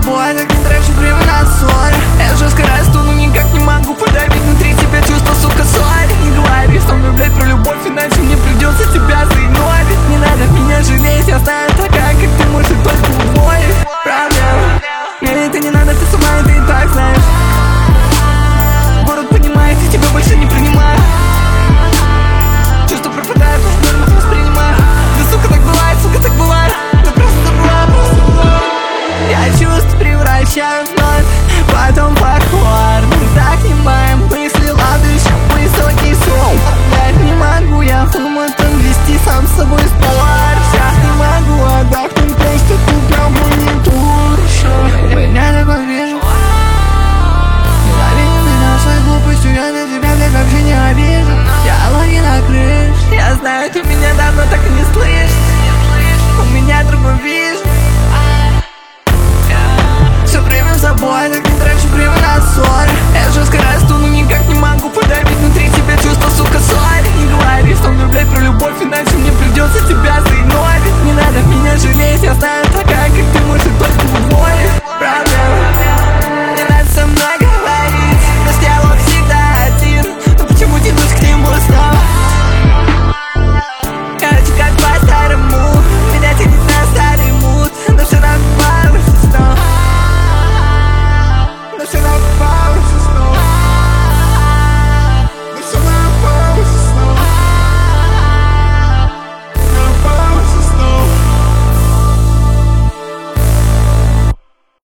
тобой, так не трачу время на ссоры. Я жестко расту, но никак не могу подавить внутри тебя чувство, сука, ссоры. Не говори со мной, блядь, про любовь, иначе мне придется тебя заигнорить. Не надо меня жалеть, я знаю, такая, как ты, может, только убоит. Проблема, мне это не надо, ты сама это и так знаешь. Город понимает, я тебя больше не принимаю. Чувства пропадают, уж нормально воспринимаю. Да сука, так бывает, сука, так бывает. Да просто забываю, просто забываю. Я чувства превращаю в ноль, потом фольклор. Мы так не маем мысли, ладующий высокий сон. Блять, не могу я фуматом вести сам с собой спор. Сейчас не могу отдохнуть, просто тупо монитор. Меня такой вижу. Ненавидишь меня своей глупостью, я на тебя так вообще не обижу. Я логи на крыше, я знаю, ты меня давно так и не слышишь. У меня другой вид.